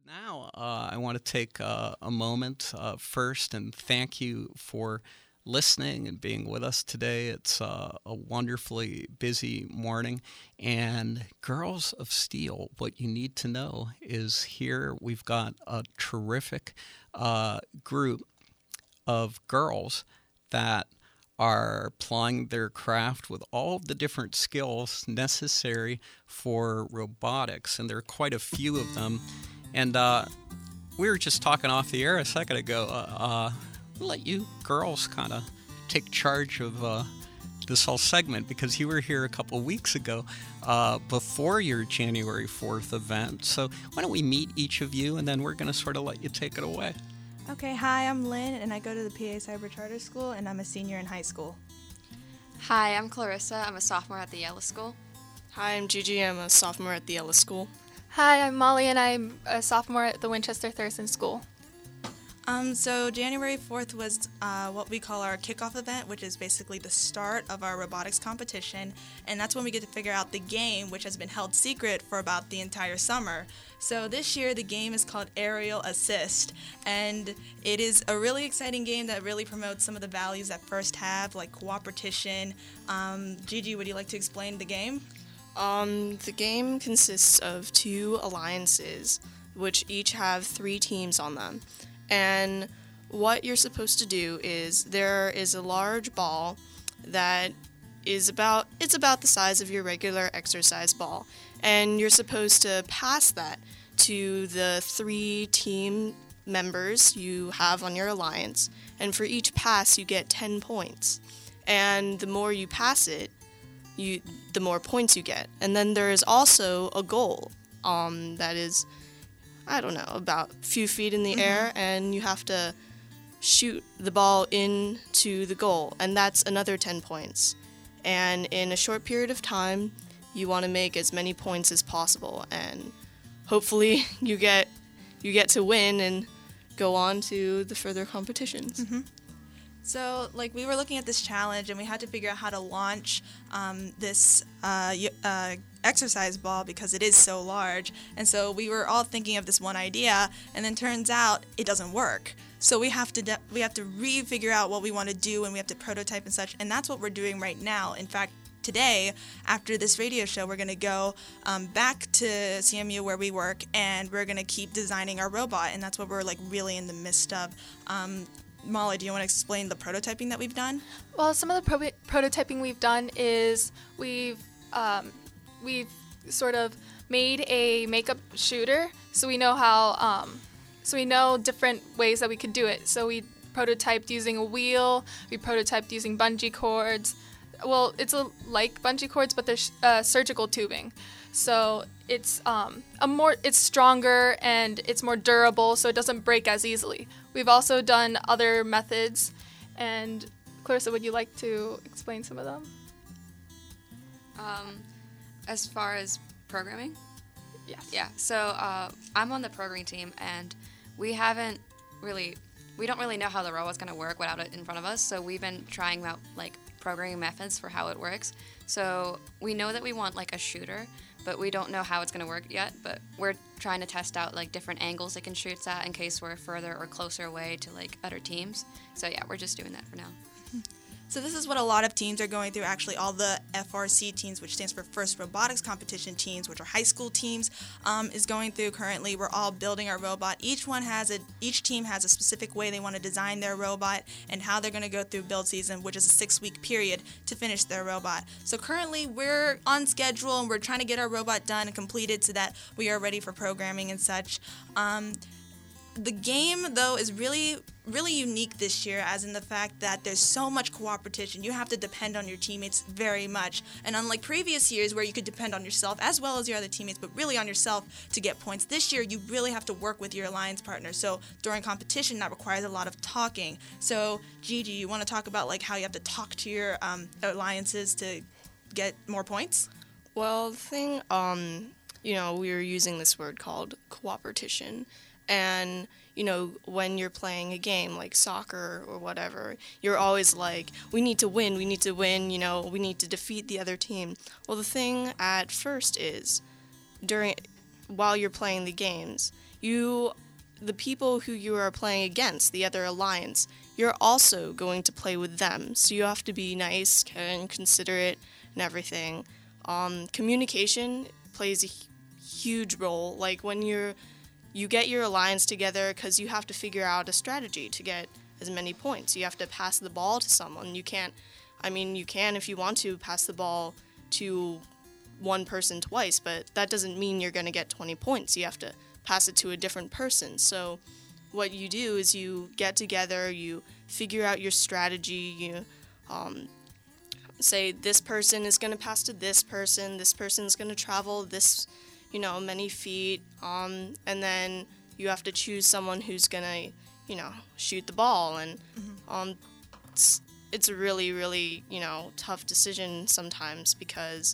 Now, I want to take a moment first and thank you for listening and being with us today. It's a wonderfully busy morning. And Girls of Steel, what you need to know is here we've got a terrific group of girls that are plying their craft with all of the different skills necessary for robotics. And there are quite a few of them. And we were just talking off the air a second ago. We'll let you girls kind of take charge of this whole segment because you were here a couple weeks ago before your January 4th event. So why don't we meet each of you, and then we're going to sort of let you take it away. Okay, hi, I'm Lynn, and I go to the PA Cyber Charter School, and I'm a senior in high school. Hi, I'm Clarissa. I'm a sophomore at the Yellow School. Hi, I'm Gigi. I'm a sophomore at the Yellow School. Hi, I'm Molly, and I'm a sophomore at the Winchester Thurston School. So January 4th was what we call our kickoff event, which is basically the start of our robotics competition, and that's when we get to figure out the game, which has been held secret for about the entire summer. So this year the game is called Aerial Assist, and it is a really exciting game that really promotes some of the values that FIRST have, like cooperation. Gigi, would you like to explain the game? The game consists of 2 alliances, which each have 3 teams on them. And what you're supposed to do is there is a large ball that is about the size of your regular exercise ball, and you're supposed to pass that to the 3 team members you have on your alliance, and for each pass you get 10 points. And the more you pass it, the more points you get. And then there is also a goal that is, I don't know, about a few feet in the air, and you have to shoot the ball into the goal, and that's another 10 points. And in a short period of time, you want to make as many points as possible, and hopefully you get to win and go on to the further competitions. So, we were looking at this challenge, and we had to figure out how to launch this exercise ball because it is so large. And so we were all thinking of this one idea, and then turns out it doesn't work. So we have to re-figure out what we want to do, and we have to prototype and such. And that's what we're doing right now. In fact, today, after this radio show, we're going to go back to CMU where we work, and we're going to keep designing our robot. And that's what we're really in the midst of. Molly, do you want to explain the prototyping that we've done? Well, some of the prototyping we've done is we've sort of made a makeup shooter, so we know how, so we know different ways that we could do it. So we prototyped using a wheel, we prototyped using bungee cords. Well, it's like bungee cords, but they're surgical tubing. So it's it's stronger and it's more durable, so it doesn't break as easily. We've also done other methods, and Clarissa, would you like to explain some of them? As far as programming? Yes. Yeah, so I'm on the programming team, and we don't really know how the robot's going to work without it in front of us, so we've been trying out, programming methods for how it works. So we know that we want, a shooter, but we don't know how it's going to work yet, but we're trying to test out, different angles it can shoot at in case we're further or closer away to, other teams. So, yeah, we're just doing that for now. So this is what a lot of teams are going through, actually all the FRC teams, which stands for First Robotics Competition teams, which are high school teams, is going through currently. We're all building our robot. Each team has a specific way they want to design their robot and how they're going to go through build season, which is a 6-week period to finish their robot. So currently we're on schedule, and we're trying to get our robot done and completed so that we are ready for programming and such. The game, though, is really, really unique this year, as in the fact that there's so much cooperation. You have to depend on your teammates very much. And unlike previous years where you could depend on yourself as well as your other teammates, but really on yourself to get points, this year you really have to work with your alliance partner. So during competition, that requires a lot of talking. So, Gigi, you want to talk about how you have to talk to your alliances to get more points? Well, the thing, we were using this word called cooperation. And, when you're playing a game like soccer or whatever, you're always like, we need to win, we need to defeat the other team. Well, the thing at first is, while you're playing the games, the people who you are playing against, the other alliance, you're also going to play with them. So you have to be nice and considerate and everything. Communication plays a huge role. Like when you get your alliance together, because you have to figure out a strategy to get as many points. You have to pass the ball to someone. You can if you want to pass the ball to one person twice, but that doesn't mean you're going to get 20 points. You have to pass it to a different person. So what you do is you get together, you figure out your strategy, you say this person is going to pass to this person's going to travel this, many feet, and then you have to choose someone who's going to, shoot the ball, and it's a really, really, tough decision sometimes because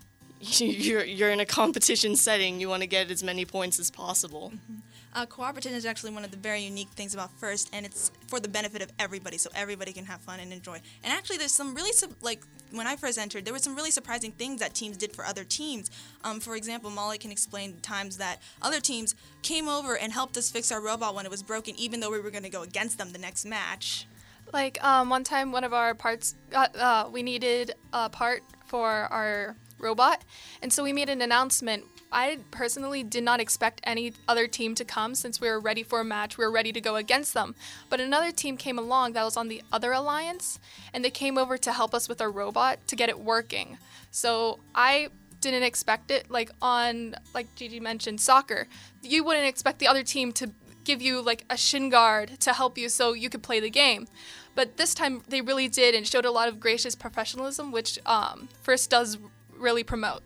you're in a competition setting. You want to get as many points as possible. Cooperative is actually one of the very unique things about FIRST, and it's for the benefit of everybody, so everybody can have fun and enjoy. And actually, there's some really, when I first entered, there were some really surprising things that teams did for other teams. For example, Molly can explain the times that other teams came over and helped us fix our robot when it was broken, even though we were going to go against them the next match. Like one time, one of our parts, we needed a part for our robot, and so we made an announcement. I personally did not expect any other team to come since we were ready for a match. We were ready to go against them. But another team came along that was on the other alliance, and they came over to help us with our robot to get it working. So I didn't expect it. Like Gigi mentioned, soccer, you wouldn't expect the other team to give you like a shin guard to help you so you could play the game. But this time they really did and showed a lot of gracious professionalism, which FIRST does really promote.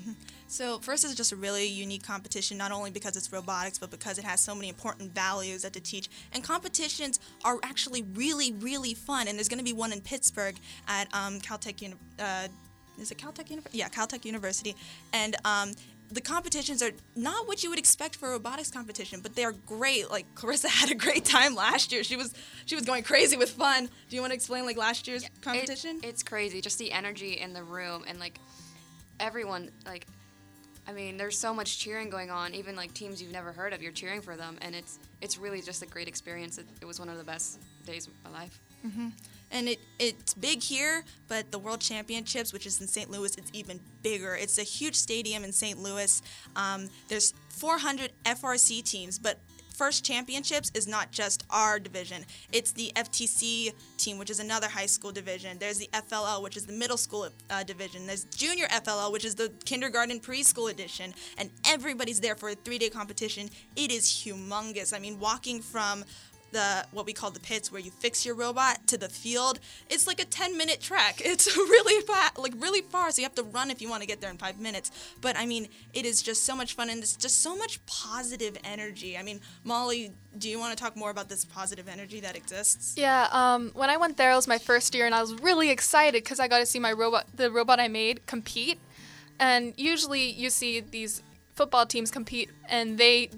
So FIRST is just a really unique competition, not only because it's robotics, but because it has so many important values that to teach. And competitions are actually really, really fun. And there's going to be one in Pittsburgh at Caltech is it Caltech University? Yeah, Caltech University. And the competitions are not what you would expect for a robotics competition, but they're great. Like Clarissa had a great time last year. She was going crazy with fun. Do you want to explain like last year's competition? It's crazy, just the energy in the room and like everyone like. I mean, there's so much cheering going on. Even like teams you've never heard of, you're cheering for them, and it's really just a great experience. It was one of the best days of my life. And it's big here, but the World Championships, which is in St. Louis, it's even bigger. It's a huge stadium in St. Louis. There's 400 FRC teams, but FIRST Championships is not just our division. It's the FTC team, which is another high school division. There's the FLL, which is the middle school division. There's Junior FLL, which is the kindergarten preschool edition. And everybody's there for a 3-day competition. It is humongous. I mean, walking from what we call the pits, where you fix your robot, to the field, it's like a 10-minute trek. It's really far, so you have to run if you want to get there in 5 minutes. But I mean, it is just so much fun, and it's just so much positive energy. I mean, Molly, do you want to talk more about this positive energy that exists? Yeah, when I went there, it was my first year, and I was really excited because I got to see the robot I made, compete. And usually you see these football teams compete, and they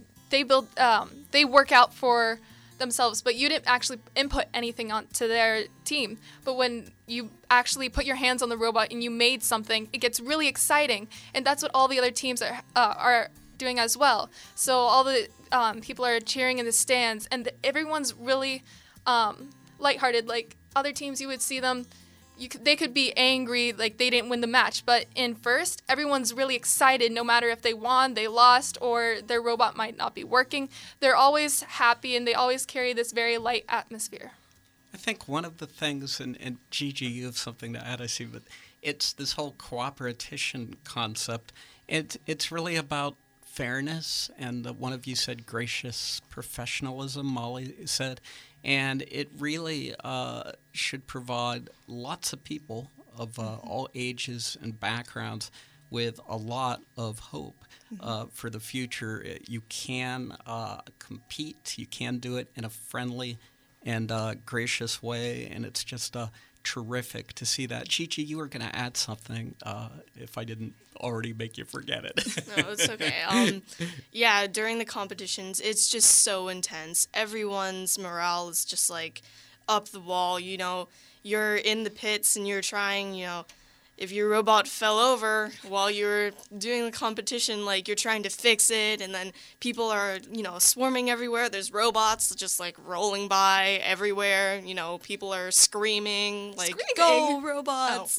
work out for themselves, but you didn't actually input anything onto their team. But when you actually put your hands on the robot and you made something, it gets really exciting, and that's what all the other teams are doing as well. So all the people are cheering in the stands, and everyone's really lighthearted. Like other teams, you would see them, they could be angry, like they didn't win the match. But in FIRST, everyone's really excited, no matter if they won, they lost, or their robot might not be working. They're always happy, and they always carry this very light atmosphere. I think one of the things, and Gigi, you have something to add, I see, but it's this whole cooperation concept. It's really about fairness, and one of you said gracious professionalism, Molly said. And it really should provide lots of people of all ages and backgrounds with a lot of hope for the future. You can compete. You can do it in a friendly and gracious way, and it's just terrific to see that. Gigi, you were going to add something if I didn't already make you forget it. No, it's okay. Yeah, during the competitions, it's just so intense. Everyone's morale is just like up the wall. You know, you're in the pits and you're trying, if your robot fell over while you're doing the competition, like you're trying to fix it, and then people are, swarming everywhere. There's robots just like rolling by everywhere. People are screaming, like "Go robots!"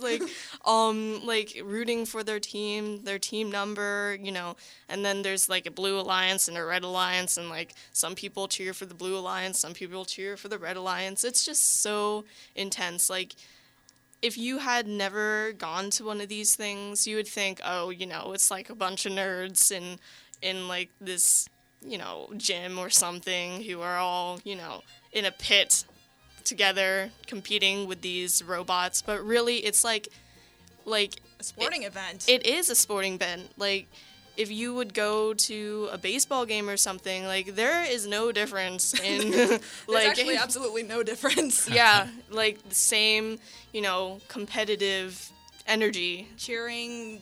like rooting for their team number. And then there's like a blue alliance and a red alliance, and like some people cheer for the blue alliance, some people cheer for the red alliance. It's just so intense. Like, if you had never gone to one of these things, you would think, oh, it's like a bunch of nerds in like this, gym or something who are all, in a pit together competing with these robots. But really, it's like a sporting event. It is a sporting event. Like, if you would go to a baseball game or something, like, there is no difference in There's actually absolutely no difference. Yeah, like the same, competitive energy. Cheering,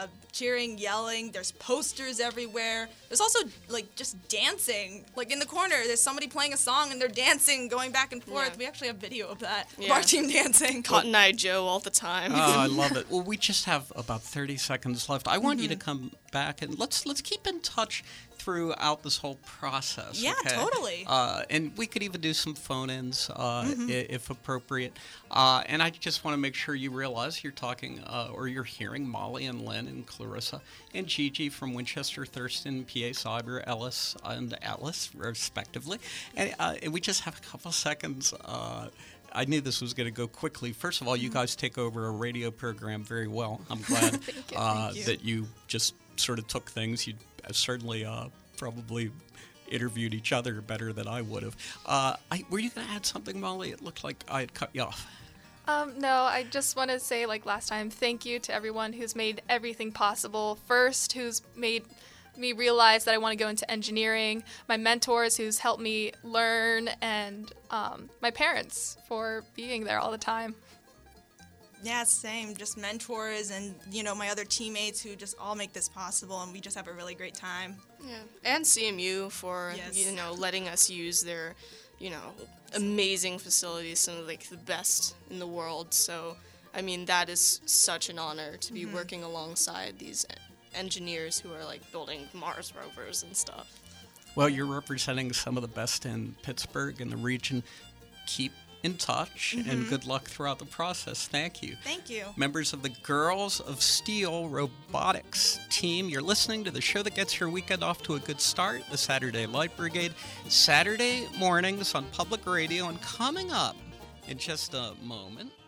yelling. There's posters everywhere. There's also like just dancing. Like in the corner, there's somebody playing a song and they're dancing, going back and forth. Yeah. We actually have video of that. Yeah. Of our team dancing. Cotton Eye Joe all the time. Oh, I love it. Well, we just have about 30 seconds left. I want you to come back and let's keep in touch throughout this whole process. Yeah, okay? totally. And we could even do some phone-ins if appropriate. And I just want to make sure you realize you're talking or you're hearing Molly and Lynn and Clarissa and Gigi from Winchester, Thurston, PA Cyber, Ellis, and Atlas, respectively. And we just have a couple seconds. I knew this was going to go quickly. First of all, you guys take over a radio program very well. I'm glad that you just sort of took things. You certainly probably interviewed each other better than I would have. Were you going to add something, Molly? It looked like I had cut you off. No, I just want to say, like last time, thank you to everyone who's made everything possible. First, who's made me realize that I want to go into engineering, my mentors who's helped me learn, and my parents for being there all the time. Yeah, same. Just mentors and, my other teammates who just all make this possible, and we just have a really great time. Yeah, and CMU for, letting us use their, amazing facilities, some of like the best in the world. So, I mean, that is such an honor to be working alongside these engineers who are like building Mars rovers and stuff. Well, you're representing some of the best in Pittsburgh and the region. Keep in touch and good luck throughout the process. Thank you. Thank you. Members of the Girls of Steel Robotics team, you're listening to the show that gets your weekend off to a good start, the Saturday Light Brigade, Saturday mornings on public radio. And coming up in just a moment,